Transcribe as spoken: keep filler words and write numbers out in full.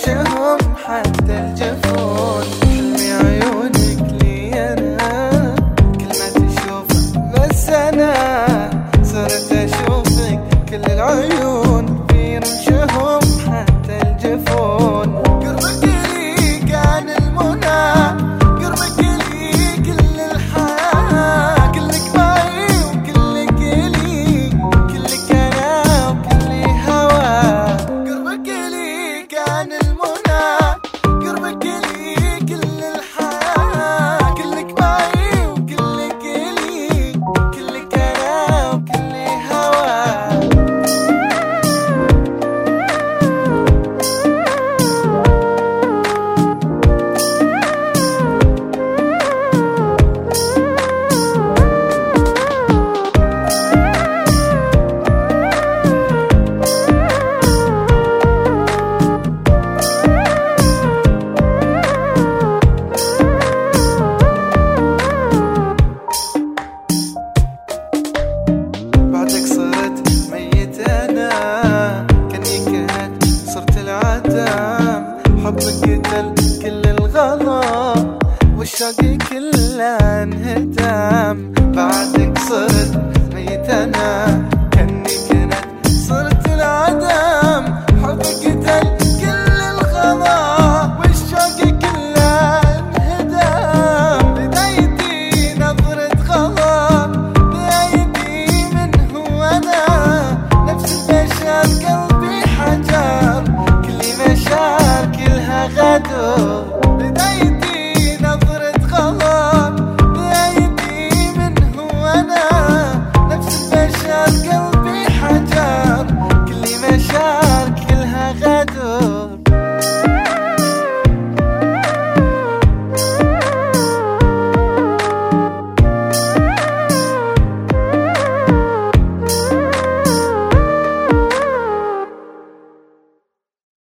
رمشهم حتى الجفون. حلمي عيونك لي أنا، كل ما تشوفك بس أنا صرت أشوفك. كل العيون في رمشهم حتى الجفون. قربك لي كان المنى، قربك لي كل الحياة. كلك معي وكلك لي، كلك أنا وكلي هوا. قربك لي كان المنى، قربك لي كل الحياة. كلك معي وكلك لي، كلك أنا وكلي هوا. بعدك صرت ميت أنا، كأني كنت صرت العدم. حبك قتل كل الغلا والشوق كله انهدم. بعدك صرت ميت أنا،